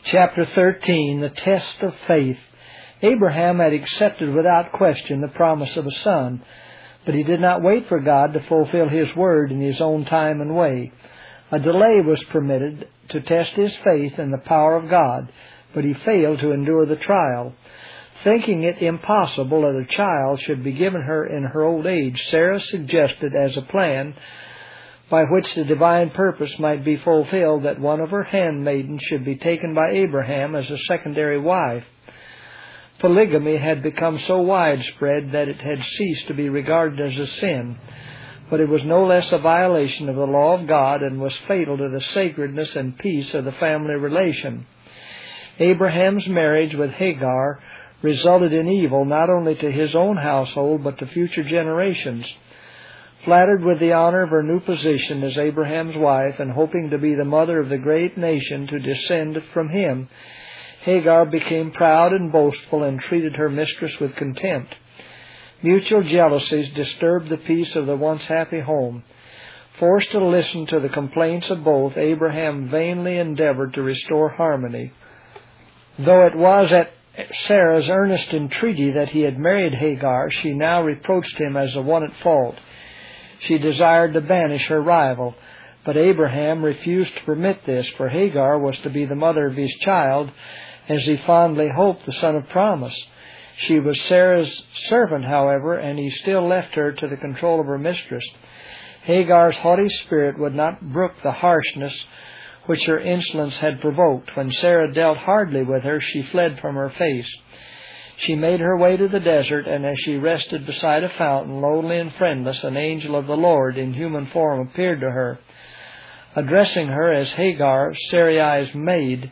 Chapter 13, the test of faith. Abraham had accepted without question the promise of a son, but he did not wait for God to fulfill His word in His own time and way. A delay was permitted to test his faith in the power of God, but he failed to endure the trial. Thinking it impossible that a child should be given her in her old age, Sarah suggested as a plan by which the divine purpose might be fulfilled that one of her handmaidens should be taken by Abraham as a secondary wife. Polygamy had become so widespread that it had ceased to be regarded as a sin, but it was no less a violation of the law of God and was fatal to the sacredness and peace of the family relation. Abraham's marriage with Hagar resulted in evil not only to his own household but to future generations. Flattered with the honor of her new position as Abraham's wife and hoping to be the mother of the great nation to descend from him, Hagar became proud and boastful and treated her mistress with contempt. Mutual jealousies disturbed the peace of the once happy home. Forced to listen to the complaints of both, Abraham vainly endeavored to restore harmony. Though it was at Sarah's earnest entreaty that he had married Hagar, she now reproached him as the one at fault. She desired to banish her rival, but Abraham refused to permit this, for Hagar was to be the mother of his child, as he fondly hoped, the son of promise. She was Sarah's servant, however, and he still left her to the control of her mistress. Hagar's haughty spirit would not brook the harshness which her insolence had provoked. When Sarah dealt hardly with her, she fled from her face. She made her way to the desert, and as she rested beside a fountain, lonely and friendless, an angel of the Lord in human form appeared to her. Addressing her as Hagar, Sarai's maid,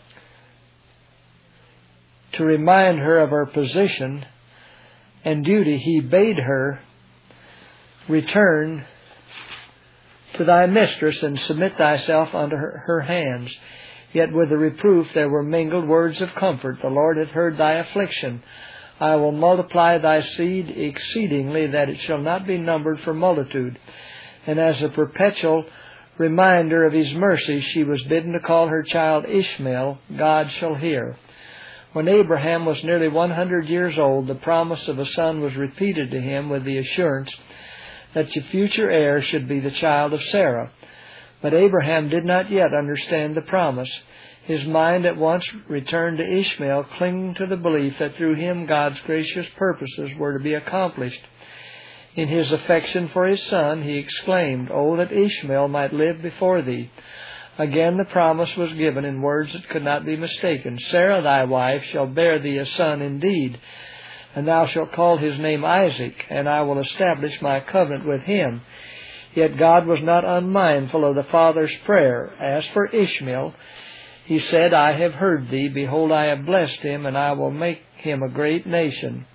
to remind her of her position and duty, he bade her, "Return to thy mistress and submit thyself unto her hands." Yet with the reproof there were mingled words of comfort. "The Lord hath heard thy affliction. I will multiply thy seed exceedingly, that it shall not be numbered for multitude." And as a perpetual reminder of His mercy, she was bidden to call her child Ishmael, "God shall hear." When Abraham was nearly 100 years old, the promise of a son was repeated to him with the assurance that the future heir should be the child of Sarah. But Abraham did not yet understand the promise. His mind at once returned to Ishmael, clinging to the belief that through him God's gracious purposes were to be accomplished. In his affection for his son, he exclaimed, "Oh, that Ishmael might live before thee." Again the promise was given in words that could not be mistaken. "Sarah thy wife shall bear thee a son indeed, and thou shalt call his name Isaac, and I will establish my covenant with him." Yet God was not unmindful of the father's prayer. As for Ishmael, he said, "I have heard thee. Behold, I have blessed him, and I will make him a great nation."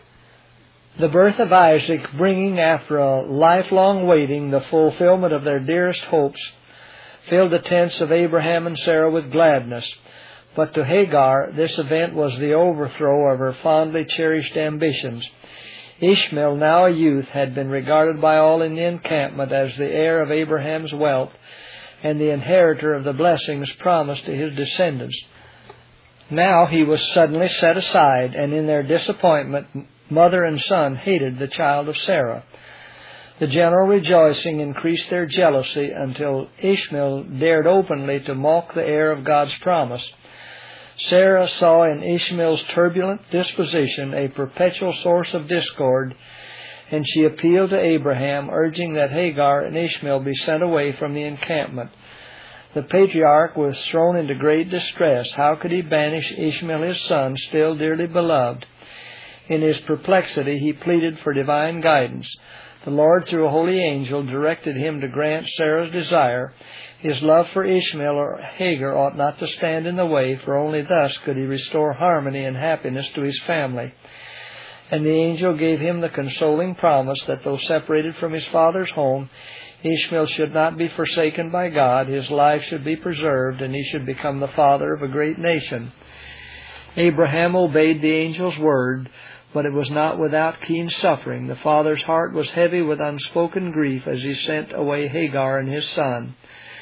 The birth of Isaac, bringing after a lifelong waiting the fulfillment of their dearest hopes, filled the tents of Abraham and Sarah with gladness. But to Hagar, this event was the overthrow of her fondly cherished ambitions. Ishmael, now a youth, had been regarded by all in the encampment as the heir of Abraham's wealth and the inheritor of the blessings promised to his descendants. Now he was suddenly set aside, and in their disappointment, mother and son hated the child of Sarah. The general rejoicing increased their jealousy until Ishmael dared openly to mock the heir of God's promise. Sarah saw in Ishmael's turbulent disposition a perpetual source of discord, and she appealed to Abraham, urging that Hagar and Ishmael be sent away from the encampment. The patriarch was thrown into great distress. How could he banish Ishmael his son, still dearly beloved? In his perplexity he pleaded for divine guidance. The Lord, through a holy angel, directed him to grant Sarah's desire. His love for Ishmael or Hagar ought not to stand in the way, for only thus could he restore harmony and happiness to his family. And the angel gave him the consoling promise that though separated from his father's home, Ishmael should not be forsaken by God, his life should be preserved, and he should become the father of a great nation. Abraham obeyed the angel's word, but it was not without keen suffering. The father's heart was heavy with unspoken grief as he sent away Hagar and his son.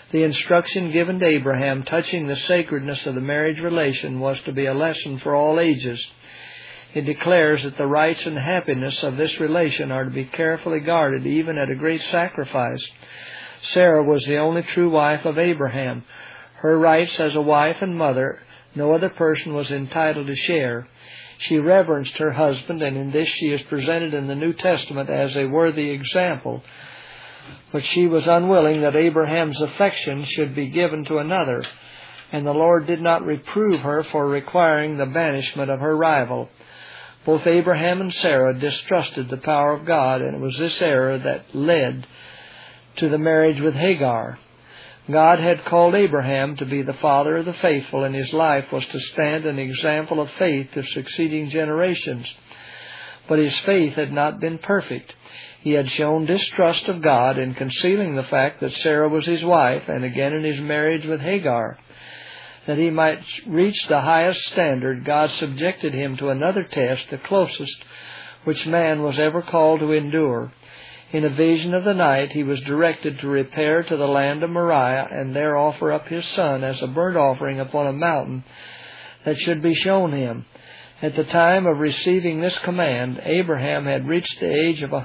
The instruction given to Abraham touching the sacredness of the marriage relation was to be a lesson for all ages. It declares that the rights and happiness of this relation are to be carefully guarded, even at a great sacrifice. Sarah was the only true wife of Abraham. Her rights as a wife and mother no other person was entitled to share. She reverenced her husband, and in this she is presented in the New Testament as a worthy example. But she was unwilling that Abraham's affection should be given to another, and the Lord did not reprove her for requiring the banishment of her rival. Both Abraham and Sarah distrusted the power of God, and it was this error that led to the marriage with Hagar. God had called Abraham to be the father of the faithful, and his life was to stand an example of faith to succeeding generations. But his faith had not been perfect. He had shown distrust of God in concealing the fact that Sarah was his wife, and again in his marriage with Hagar. That he might reach the highest standard, God subjected him to another test, the closest which man was ever called to endure. In a vision of the night, he was directed to repair to the land of Moriah and there offer up his son as a burnt offering upon a mountain that should be shown him. At the time of receiving this command, Abraham had reached the age of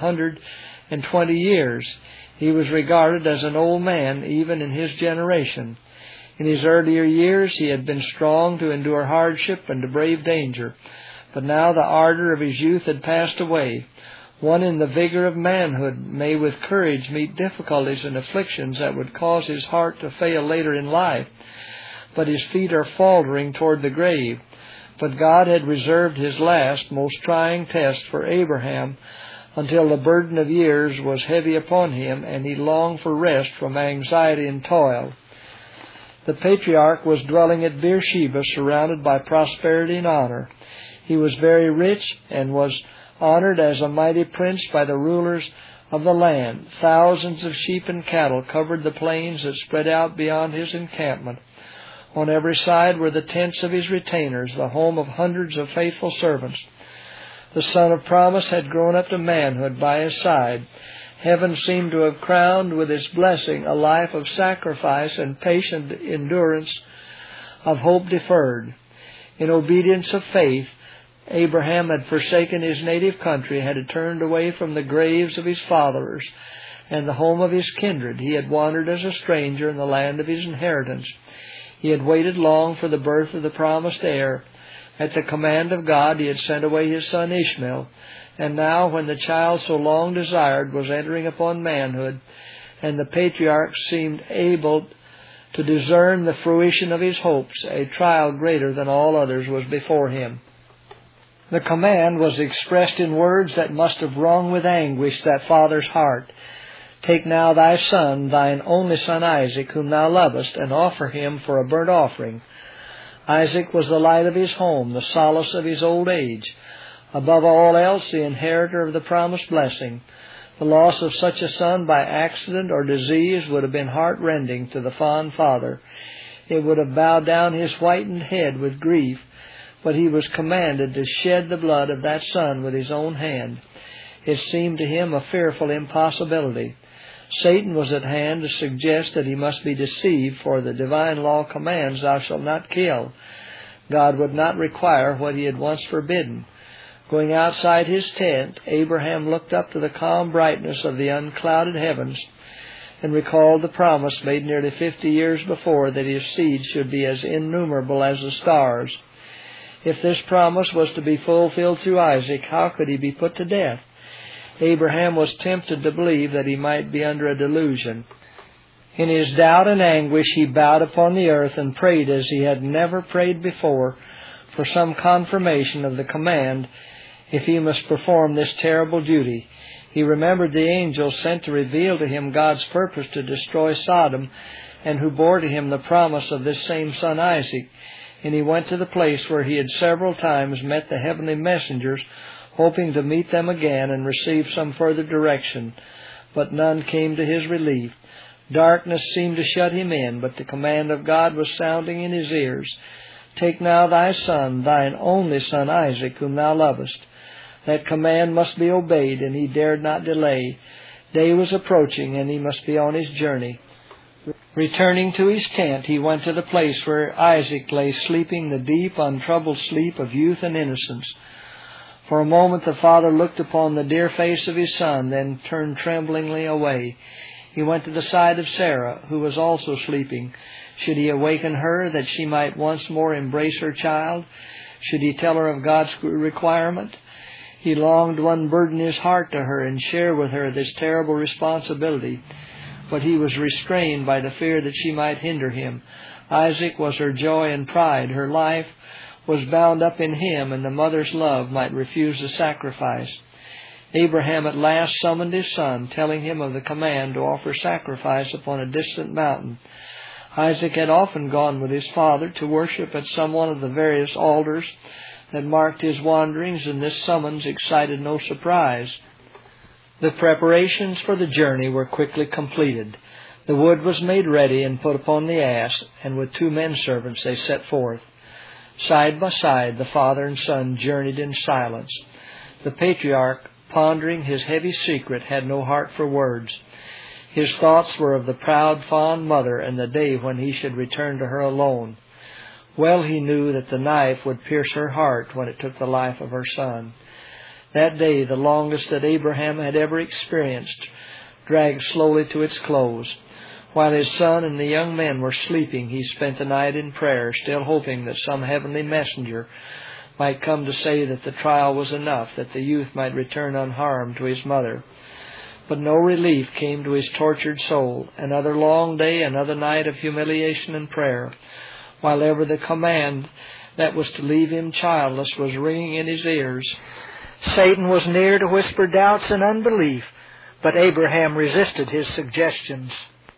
120 years. He was regarded as an old man even in his generation. In his earlier years, he had been strong to endure hardship and to brave danger. But now the ardor of his youth had passed away. One in the vigor of manhood may with courage meet difficulties and afflictions that would cause his heart to fail later in life, but his feet are faltering toward the grave. But God had reserved his last, most trying test for Abraham until the burden of years was heavy upon him, and he longed for rest from anxiety and toil. The patriarch was dwelling at Beersheba, surrounded by prosperity and honor. He was very rich and was honored as a mighty prince by the rulers of the land. Thousands of sheep and cattle covered the plains that spread out beyond his encampment. On every side were the tents of his retainers, the home of hundreds of faithful servants. The son of promise had grown up to manhood by his side. Heaven seemed to have crowned with its blessing a life of sacrifice and patient endurance of hope deferred. In obedience of faith, Abraham had forsaken his native country, had turned away from the graves of his fathers and the home of his kindred. He had wandered as a stranger in the land of his inheritance. He had waited long for the birth of the promised heir. At the command of God, he had sent away his son Ishmael. And now, when the child so long desired was entering upon manhood, and the patriarch seemed able to discern the fruition of his hopes, a trial greater than all others was before him. The command was expressed in words that must have wrung with anguish that father's heart. Take now thy son, thine only son Isaac, whom thou lovest, and offer him for a burnt offering. Isaac was the light of his home, the solace of his old age. Above all else, the inheritor of the promised blessing. The loss of such a son by accident or disease would have been heart-rending to the fond father. It would have bowed down his whitened head with grief. But he was commanded to shed the blood of that son with his own hand. It seemed to him a fearful impossibility. Satan was at hand to suggest that he must be deceived, for the divine law commands, "Thou shalt not kill." God would not require what he had once forbidden. Going outside his tent, Abraham looked up to the calm brightness of the unclouded heavens and recalled the promise made nearly 50 years before that his seed should be as innumerable as the stars. If this promise was to be fulfilled through Isaac, how could he be put to death? Abraham was tempted to believe that he might be under a delusion. In his doubt and anguish, he bowed upon the earth and prayed as he had never prayed before for some confirmation of the command if he must perform this terrible duty. He remembered the angels sent to reveal to him God's purpose to destroy Sodom, and who bore to him the promise of this same son Isaac. And he went to the place where he had several times met the heavenly messengers, hoping to meet them again and receive some further direction. But none came to his relief. Darkness seemed to shut him in, but the command of God was sounding in his ears. Take now thy son, thine only son Isaac, whom thou lovest. That command must be obeyed, and he dared not delay. Day was approaching, and he must be on his journey. Returning to his tent, he went to the place where Isaac lay sleeping the deep, untroubled sleep of youth and innocence. For a moment the father looked upon the dear face of his son, then turned tremblingly away. He went to the side of Sarah, who was also sleeping. Should he awaken her, that she might once more embrace her child? Should he tell her of God's requirement? He longed to unburden his heart to her and share with her this terrible responsibility, but he was restrained by the fear that she might hinder him. Isaac was her joy and pride. Her life was bound up in him, and the mother's love might refuse the sacrifice. Abraham at last summoned his son, telling him of the command to offer sacrifice upon a distant mountain. Isaac had often gone with his father to worship at some one of the various altars that marked his wanderings, and this summons excited no surprise. The preparations for the journey were quickly completed. The wood was made ready and put upon the ass, and with 2 men servants they set forth. Side by side the father and son journeyed in silence. The patriarch, pondering his heavy secret, had no heart for words. His thoughts were of the proud, fond mother and the day when he should return to her alone. Well he knew that the knife would pierce her heart when it took the life of her son. That day, the longest that Abraham had ever experienced, dragged slowly to its close. While his son and the young men were sleeping, he spent the night in prayer, still hoping that some heavenly messenger might come to say that the trial was enough, that the youth might return unharmed to his mother. But no relief came to his tortured soul. Another long day, another night of humiliation and prayer, while ever the command that was to leave him childless was ringing in his ears. Satan was near to whisper doubts and unbelief, but Abraham resisted his suggestions.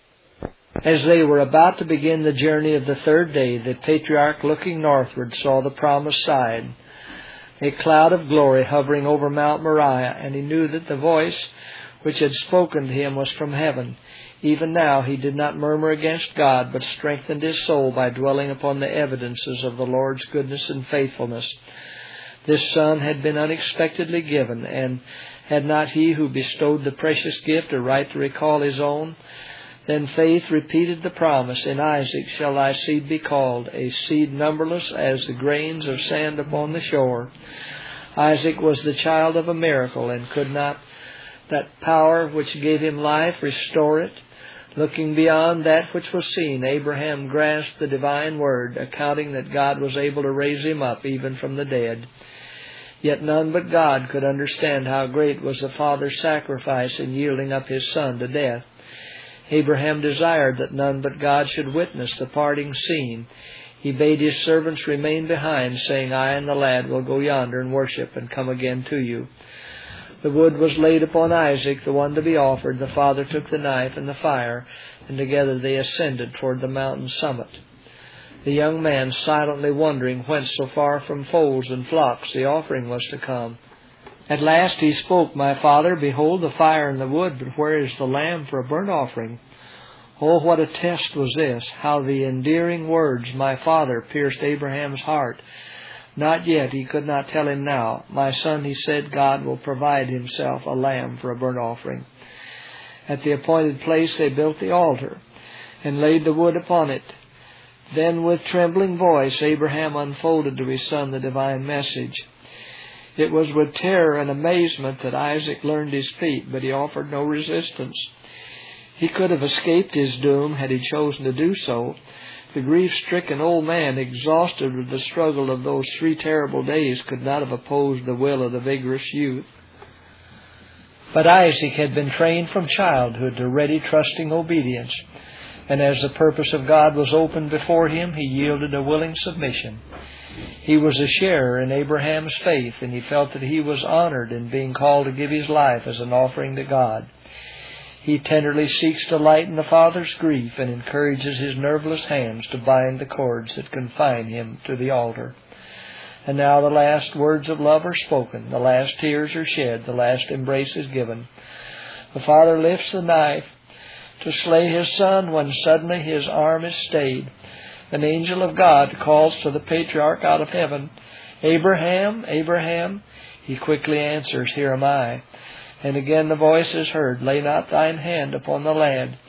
As they were about to begin the journey of the 3rd day, the patriarch, looking northward, saw the promised sign, a cloud of glory hovering over Mount Moriah, and he knew that the voice which had spoken to him was from heaven. Even now he did not murmur against God, but strengthened his soul by dwelling upon the evidences of the Lord's goodness and faithfulness. This son had been unexpectedly given, and had not he who bestowed the precious gift a right to recall his own? Then faith repeated the promise, "In Isaac shall thy seed be called, a seed numberless as the grains of sand upon the shore." Isaac was the child of a miracle, and could not that power which gave him life restore it? Looking beyond that which was seen, Abraham grasped the divine word, accounting that God was able to raise him up even from the dead. Yet none but God could understand how great was the father's sacrifice in yielding up his son to death. Abraham desired that none but God should witness the parting scene. He bade his servants remain behind, saying, "I and the lad will go yonder and worship and come again to you." The wood was laid upon Isaac, the one to be offered. The father took the knife and the fire, and together they ascended toward the mountain summit. The young man silently wondering whence so far from folds and flocks the offering was to come. At last he spoke, "My father, behold the fire and the wood, but where is the lamb for a burnt offering?" Oh, what a test was this! How the endearing words, "my father," pierced Abraham's heart. Not yet, he could not tell him now. "My son," he said, "God will provide himself a lamb for a burnt offering." At the appointed place they built the altar and laid the wood upon it. Then with trembling voice Abraham unfolded to his son the divine message. It was with terror and amazement that Isaac learned his fate, but he offered no resistance. He could have escaped his doom had he chosen to do so. The grief-stricken old man, exhausted with the struggle of those 3 terrible days, could not have opposed the will of the vigorous youth. But Isaac had been trained from childhood to ready, trusting obedience, and as the purpose of God was opened before him, he yielded a willing submission. He was a sharer in Abraham's faith, and he felt that he was honored in being called to give his life as an offering to God. He tenderly seeks to lighten the father's grief and encourages his nerveless hands to bind the cords that confine him to the altar. And now the last words of love are spoken, the last tears are shed, the last embrace is given. The father lifts the knife to slay his son when suddenly his arm is stayed. An angel of God calls to the patriarch out of heaven, "Abraham, Abraham." He quickly answers, "Here am I." And again the voice is heard, "Lay not thine hand upon the lad."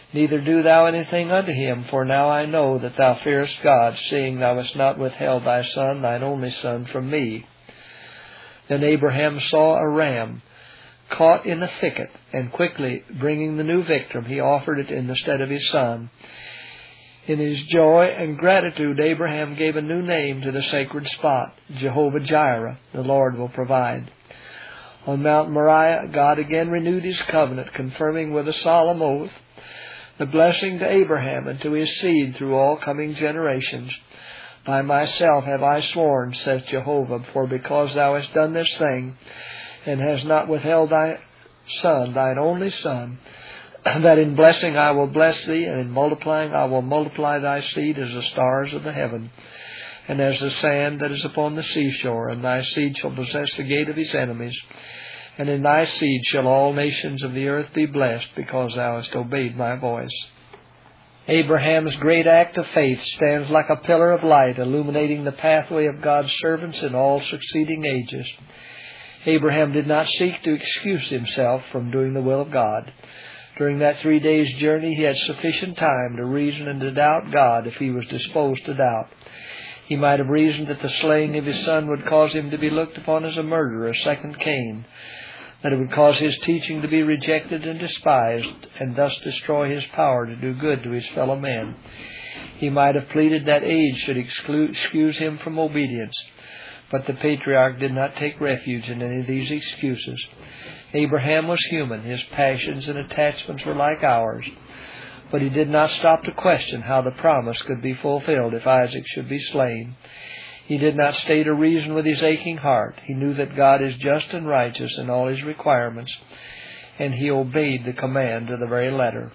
Neither do thou anything unto him, for now I know that thou fearest God, seeing thou hast not withheld thy son, thine only son, from me. Then Abraham saw a ram caught in a thicket, and quickly bringing the new victim, he offered it in the stead of his son. In his joy and gratitude, Abraham gave a new name to the sacred spot, Jehovah-Jireh, the Lord will provide. On Mount Moriah, God again renewed his covenant, confirming with a solemn oath the blessing to Abraham and to his seed through all coming generations. By myself have I sworn, saith Jehovah, for because thou hast done this thing, and hast not withheld thy son, thine only son, that in blessing I will bless thee, and in multiplying I will multiply thy seed as the stars of the heaven, and as the sand that is upon the seashore, and thy seed shall possess the gate of his enemies. And in thy seed shall all nations of the earth be blessed, because thou hast obeyed my voice. Abraham's great act of faith stands like a pillar of light, illuminating the pathway of God's servants in all succeeding ages. Abraham did not seek to excuse himself from doing the will of God. During that 3 days' journey, he had sufficient time to reason and to doubt God if he was disposed to doubt. He might have reasoned that the slaying of his son would cause him to be looked upon as a murderer, a second Cain, that it would cause his teaching to be rejected and despised, and thus destroy his power to do good to his fellow men. He might have pleaded that age should excuse him from obedience, but the patriarch did not take refuge in any of these excuses. Abraham was human. His passions and attachments were like ours. But he did not stop to question how the promise could be fulfilled if Isaac should be slain. He did not stay to reason with his aching heart. He knew that God is just and righteous in all his requirements, and he obeyed the command to the very letter.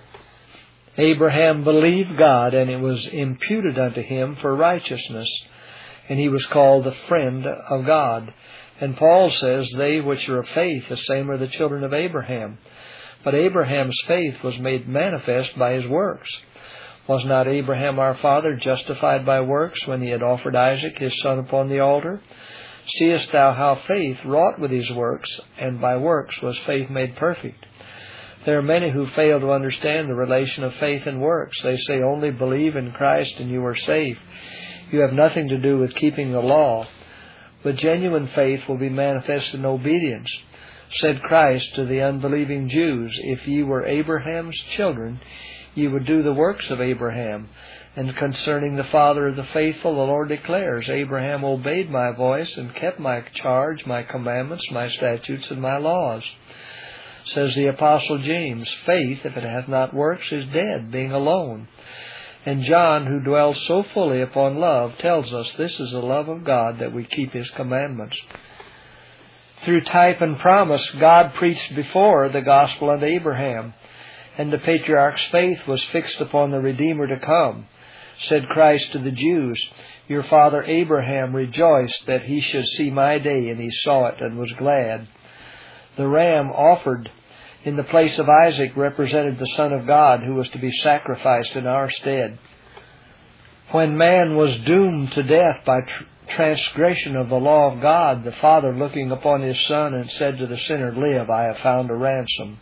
Abraham believed God, and it was imputed unto him for righteousness, and he was called the friend of God. And Paul says, they which are of faith, the same are the children of Abraham. But Abraham's faith was made manifest by his works. Was not Abraham our father justified by works when he had offered Isaac his son upon the altar? Seest thou how faith wrought with his works, and by works was faith made perfect? There are many who fail to understand the relation of faith and works. They say, only believe in Christ and you are safe. You have nothing to do with keeping the law. But genuine faith will be manifest in obedience. Said Christ to the unbelieving Jews, if ye were Abraham's children, ye would do the works of Abraham. And concerning the father of the faithful, the Lord declares, Abraham obeyed my voice and kept my charge, my commandments, my statutes, and my laws. Says the Apostle James, faith, if it hath not works, is dead, being alone. And John, who dwells so fully upon love, tells us this is the love of God, that we keep his commandments. Through type and promise, God preached before the gospel unto Abraham, and the patriarch's faith was fixed upon the Redeemer to come. Said Christ to the Jews, your father Abraham rejoiced that he should see my day, and he saw it and was glad. The ram offered in the place of Isaac represented the Son of God, who was to be sacrificed in our stead. When man was doomed to death by transgression of the law of God, the Father looking upon his Son and said to the sinner, live, I have found a ransom.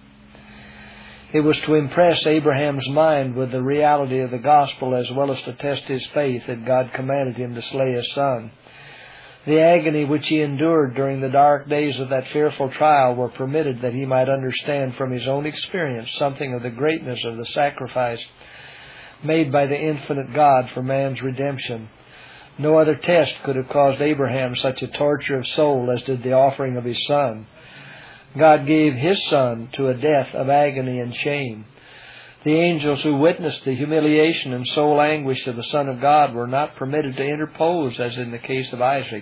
It was to impress Abraham's mind with the reality of the gospel, as well as to test his faith, that God commanded him to slay his son. The agony which he endured during the dark days of that fearful trial were permitted that he might understand from his own experience something of the greatness of the sacrifice made by the infinite God for man's redemption. No other test could have caused Abraham such a torture of soul as did the offering of his son. God gave his son to a death of agony and shame. The angels who witnessed the humiliation and soul anguish of the Son of God were not permitted to interpose, as in the case of Isaac.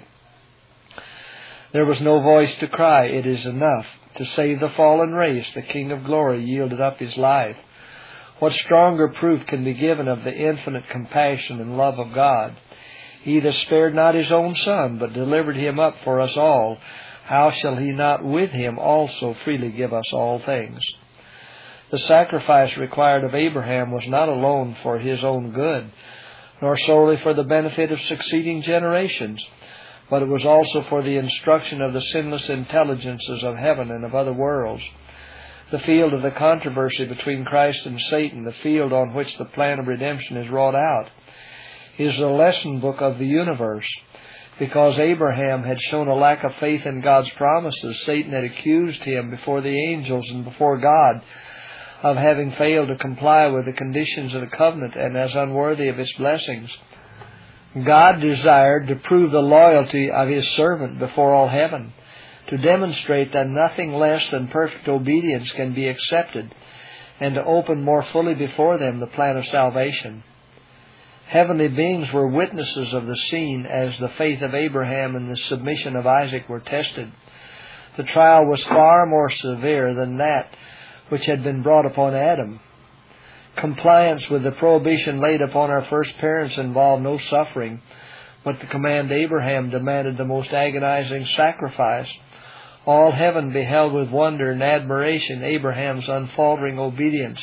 There was no voice to cry, it is enough. To save the fallen race, the King of glory yielded up his life. What stronger proof can be given of the infinite compassion and love of God? He that spared not his own Son, but delivered him up for us all, how shall he not with him also freely give us all things? The sacrifice required of Abraham was not alone for his own good, nor solely for the benefit of succeeding generations, but it was also for the instruction of the sinless intelligences of heaven and of other worlds. the field of the controversy between Christ and Satan, the field on which the plan of redemption is wrought out, is the lesson book of the universe. Because Abraham had shown a lack of faith in God's promises, Satan had accused him before the angels and before God of having failed to comply with the conditions of the covenant and as unworthy of His blessings. God desired to prove the loyalty of His servant before all heaven, to demonstrate that nothing less than perfect obedience can be accepted, and to open more fully before them the plan of salvation. Heavenly beings were witnesses of the scene as the faith of Abraham and the submission of Isaac were tested. The trial was far more severe than that which had been brought upon Adam. Compliance with the prohibition laid upon our first parents involved no suffering, but the command Abraham demanded the most agonizing sacrifice. All heaven beheld with wonder and admiration Abraham's unfaltering obedience.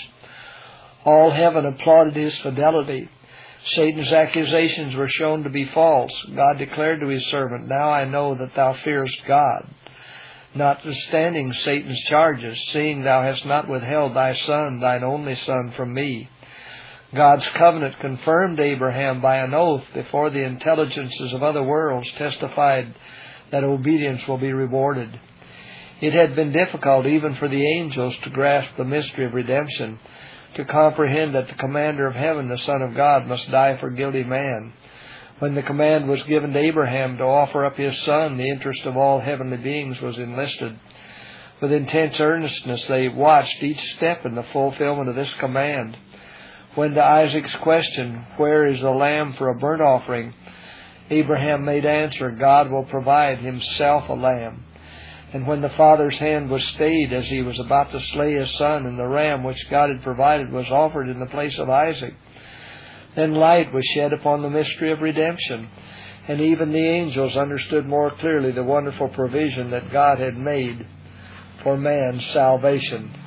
All heaven applauded his fidelity. Satan's accusations were shown to be false. God declared to His servant, "Now I know that thou fearest God, notwithstanding Satan's charges, seeing thou hast not withheld thy son, thine only son, from me." God's covenant confirmed Abraham by an oath before the intelligences of other worlds testified that obedience will be rewarded. It had been difficult even for the angels to grasp the mystery of redemption, to comprehend that the commander of heaven, the Son of God, must die for guilty man. When the command was given to Abraham to offer up his son, the interest of all heavenly beings was enlisted. With intense earnestness they watched each step in the fulfillment of this command. When to Isaac's question, "Where is the lamb for a burnt offering?" Abraham made answer, "God will provide Himself a lamb." And when the father's hand was stayed as he was about to slay his son, and the ram which God had provided was offered in the place of Isaac, then light was shed upon the mystery of redemption, and even the angels understood more clearly the wonderful provision that God had made for man's salvation.